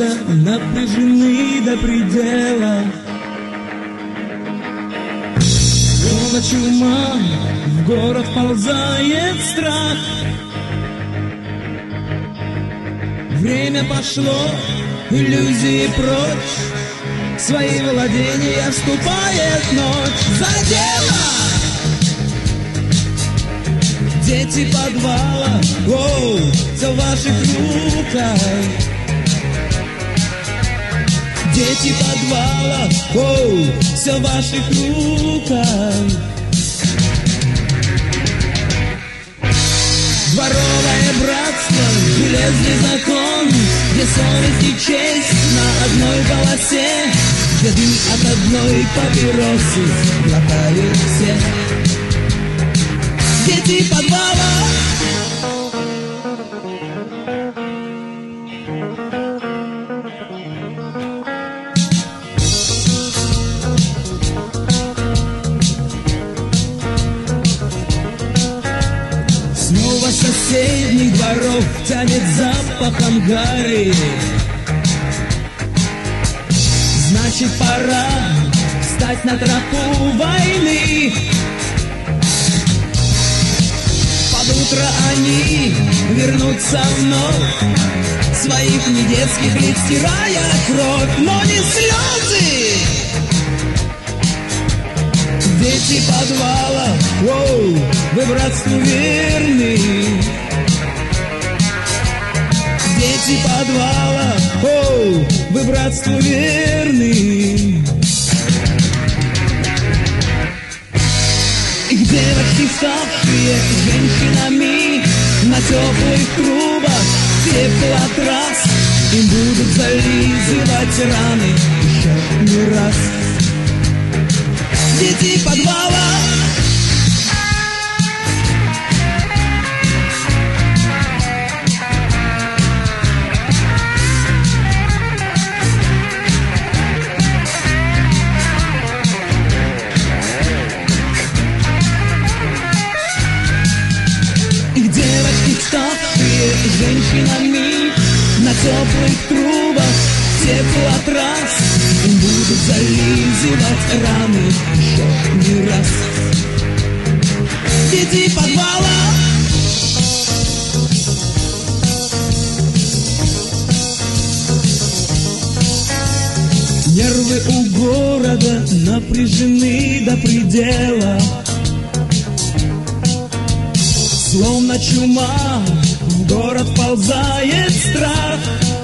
города напряжены до предела. Словно чума в город ползает страх. Время пошло, иллюзии прочь, в свои владения вступает ночь. За дело! Дети подвала, оу, все в ваших руках. Дети подвала, оу, все в ваших руках. Дворовое братство, железный закон, где совесть и честь на одной полосе, где дым от одной папиросы глотают все. Дети подвала. Снова с соседних дворов тянет запахом гари. Значит, пора встать на тропу войны. Под утро они вернутся вновь, своих недетских лиц стирая кровь, но не слезы. Дети подвала, воу, вы братству верны. Дети подвала, воу, вы братству верны. Их девочки, ставшие женщинами, на теплых трубах теплотрасс, им будут зализывать раны еще не раз. Дети подвала. Их девочки, ставшие женщинами, на теплых трубах теплотрасс, им будут зализывать раны еще не раз. Дети подвала. Нервы у города напряжены до предела. Словно чума в город ползает страх.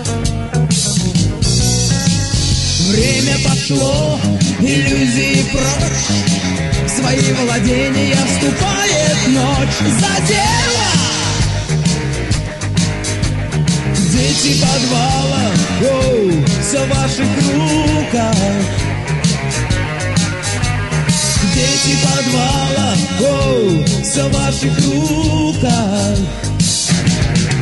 Время пошло, иллюзии прочь, в свои владения вступает ночь. За дело! Дети подвала, оу, все в ваших руках. Дети подвала, оу, все в ваших руках.